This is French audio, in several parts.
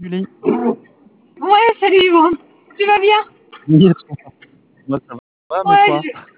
Julie. Ouais, salut Yvan. Tu vas bien? Oui, moi ça va, mais Ouais, toi?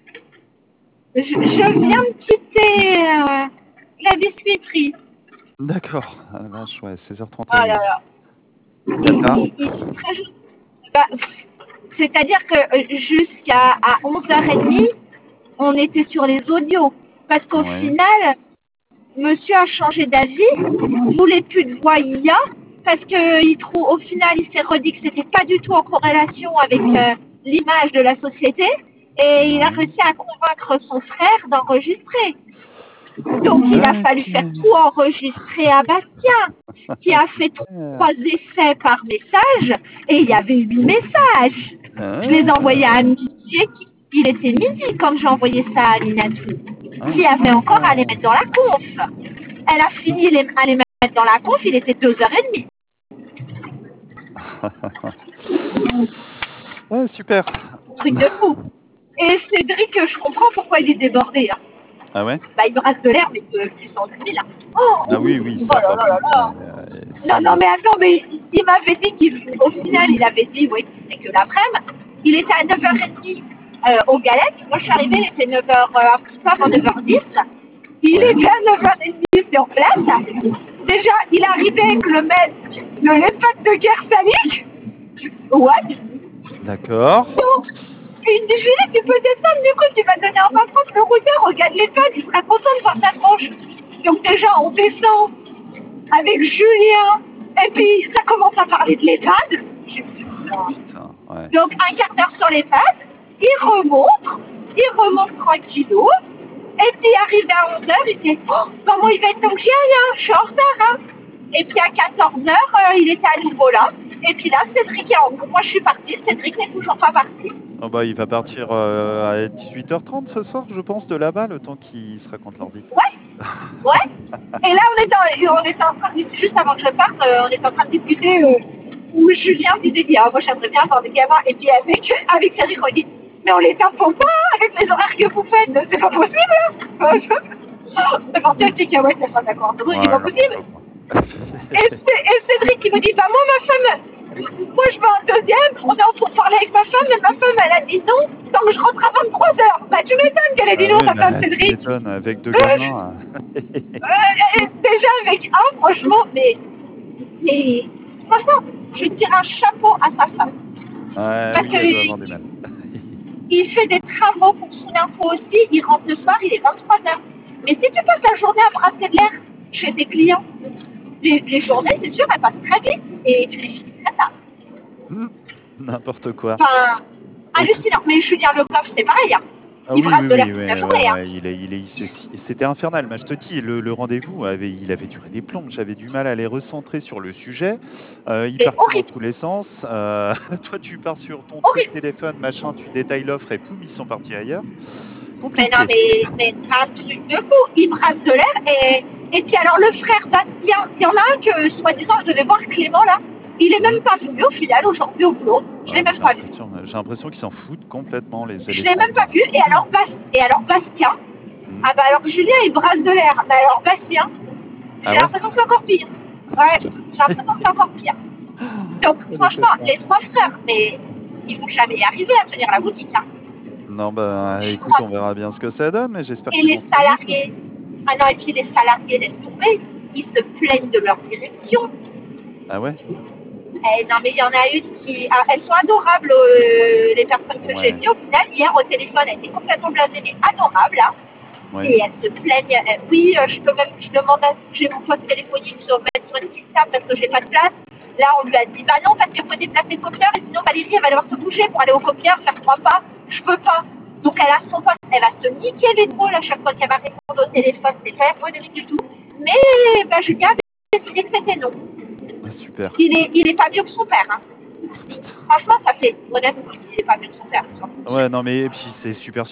je viens de quitter la biscuiterie. D'accord. Ah la vache, ouais, Oh 16h31. là là. Cata. Bah, c'est-à-dire que jusqu'à 11h30, on était sur les audios. Parce qu'au Ouais. final, monsieur a changé d'avis, il voulait plus de voix IA, parce qu'au final, il s'est redit que c'était pas du tout en corrélation avec l'image de la société, et il a Ouais. réussi à convaincre son frère d'enregistrer. Donc il a fallu faire Ok. tout enregistrer à Bastien, qui a fait 3 essais par message, et il y avait 8 messages. Je les ai envoyés à midi, il était midi quand j'ai envoyé ça à Minatou. Il y avait encore à les mettre dans la conf. Elle a fini à les mettre dans la conf, il était 2h30. Ouais, super. Truc de fou. Et Cédric, je comprends pourquoi il est débordé. Hein. Ah ouais? Bah, il brasse de l'air, mais de puissance 1000. Là. Oh, Ah oui, oui, oh ça là par là là contre, là. Non, non, si. mais attends, mais il m'avait dit qu'au final, il avait dit, oui, c'est que l'après-midi, il était à 9h30 aux galettes. Moi, je suis arrivée, il était 9h, un petit peu avant 9h10. Il Ouais. était à 9h30 sur place. Déjà, il arrivait avec le maître de l'EHPAD de Kersalik. What? D'accord. Donc, il me dit, Julie, tu peux descendre, du coup, tu vas donner un 20 francs, le routeur, regarde l'EHPAD, il sera content de voir ta tronche. Donc déjà, on descend avec Julien, et puis ça commence à parler de l'EHPAD. Putain, ouais. Donc un quart d'heure sur l'EHPAD, il remonte tranquillou, et puis arrivé à 11h, il dit oh, comment il va être donc j'y aille, hein, je suis en retard. Hein. Et puis à 14h, il était à nouveau là. Et puis là, Cédric est en route. Moi, je suis partie, Cédric n'est toujours pas parti. Oh bah, il va partir à 18h30 ce soir, je pense, de là-bas, le temps qu'ils se racontent leur vie. Ouais, ouais. Et là, on était en train de discuter, juste avant que je parte, on était en train de discuter où Julien disait ah, moi j'aimerais bien avoir des gamins. Et puis avec Cédric, on dit mais on les info pas avec les horaires que vous faites, c'est pas possible. C'est parti avec les cacahuètes, elle sera d'accord. C'est pas Ouais, possible. n'importe quoi. Et Cédric qui me dit bah moi ma femme, moi je veux un deuxième, on est en train de parler avec ma femme, mais ma femme elle a dit non, tant que je rentre à 23h. Bah tu m'étonnes qu'elle a dit Ah non ouais, ta femme bah, tu Cédric. m'étonnes, avec 2 gamins. Déjà avec un, franchement, mais franchement, je tire un chapeau à sa femme. Ouais, Parce oui, elle doit avoir du qu'il mal. il fait des travaux pour son info aussi, il rentre le soir, il est 23h. Mais si tu passes la journée à brasser de l'air chez tes clients, les journées, c'est sûr, elles passent très vite et tu les finis très tard. N'importe quoi. Enfin, Écoute. hallucinant. Mais Julien Leclerc, c'est pareil. Hein. Ah Il oui, brasse oui, de l'air oui, toute la ouais, ouais, journée. Hein. ouais, c'était infernal. Mais je te dis, le rendez-vous il avait duré des plombs. J'avais du mal à les recentrer sur le sujet. Il C'est partait dans horrible. tous les sens. Toi, tu pars sur ton truc Horrible. téléphone, machin, tu détailles l'offre et poum, ils sont partis ailleurs. Mais non, Compliqué. mais un truc de fou. Il brasse de l'air et puis alors le frère Bastien, il y en a un que soi-disant je devais voir Clément là. Il est Ouais. même pas venu au final aujourd'hui au boulot. Je Ouais, l'ai mais même pas vu. j'ai l'impression qu'ils s'en foutent complètement, Je les l'ai même pas frangins là. vu. Et alors Bastien, Hmm. ah bah alors Julien il brasse de l'air. Bah alors Bastien, Ah j'ai ouais? l'impression que c'est encore pire. Ouais, j'ai l'impression que c'est encore pire. Donc Oh, les franchement, copains. les trois frères, mais ils vont jamais y arriver à tenir la boutique. Hein. Non, bah Je écoute, crois. on verra bien ce que ça donne, mais j'espère Et qu'ils les vont tenir, quoi. salariés, ah non, et puis les salariés laissent tomber. Ils se plaignent de leur direction. Ah ouais? Non, mais il y en a une qui. Ah, elles sont adorables, les personnes que j'ai Ouais, vues. Au final, hier au téléphone, elle était complètement blasée, mais adorable. Hein. ouais. Et elles se plaignent. Oui, je peux même. Je demande à ce que j'ai mon poste téléphonique sur mettre sur une petite table parce que j'ai pas de place. Là, on lui a dit bah non, parce qu'il faut déplacer le copieur et sinon Valérie, elle va devoir se bouger pour aller au copieur, faire 3 pas. Je peux pas. Donc elle a son poste. Elle va se niquer les drôles à chaque fois qu'elle va répondre au téléphone. C'est pas ergonomique du tout. Mais bah, Julien a décidé que c'était non. Ah, super. Il est pas mieux que son père. Hein. Oh, putain. Franchement, ça fait honnêtement, il est pas mieux que son père. Ouais, non, mais et puis c'est super